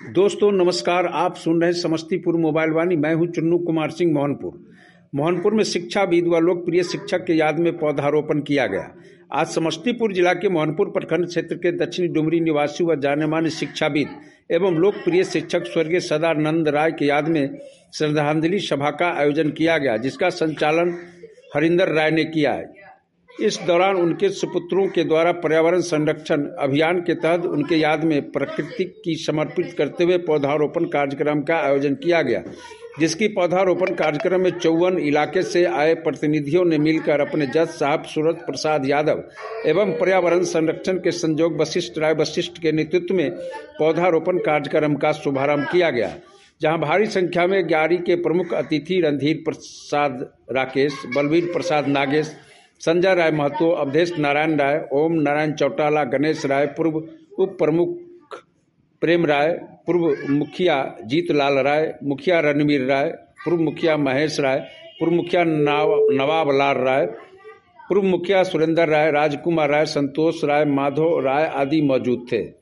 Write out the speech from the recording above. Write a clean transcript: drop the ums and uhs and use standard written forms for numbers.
दोस्तों नमस्कार। आप सुन रहे हैं समस्तीपुर मोबाइल वाणी। मैं हूं चुन्नू कुमार सिंह। मोहनपुर में शिक्षाविद व लोकप्रिय शिक्षक के याद में पौधारोपण किया गया। आज समस्तीपुर जिला के मोहनपुर प्रखंड क्षेत्र के दक्षिणी डुमरी निवासी व जाने माने शिक्षाविद एवं लोकप्रिय शिक्षक स्वर्गीय सदानंद राय के याद में श्रद्धांजलि सभा का आयोजन किया गया, जिसका संचालन हरिंदर राय ने किया है। इस दौरान उनके सुपुत्रों के द्वारा पर्यावरण संरक्षण अभियान के तहत उनके याद में प्रकृति की समर्पित करते हुए पौधारोपण कार्यक्रम का आयोजन किया गया, जिसकी पौधारोपण कार्यक्रम में 54 इलाके से आए प्रतिनिधियों ने मिलकर अपने जज साहब सूरज प्रसाद यादव एवं पर्यावरण संरक्षण के संयोजक वशिष्ठ राय वशिष्ठ के नेतृत्व में पौधारोपण कार्यक्रम का शुभारंभ किया गया, जहां भारी संख्या में ग्यारी के प्रमुख अतिथि रणधीर प्रसाद राकेश, बलवीर प्रसाद नागेश, संजय राय महतो, अवधेश नारायण राय, ओम नारायण चौटाला, गणेश राय, पूर्व उप प्रमुख प्रेम राय, पूर्व मुखिया जीतलाल राय, मुखिया रणवीर राय, पूर्व मुखिया महेश राय, पूर्व मुखिया नवाब लाल राय, पूर्व मुखिया सुरेंद्र राय, राजकुमार राय, संतोष राय, माधव राय आदि मौजूद थे।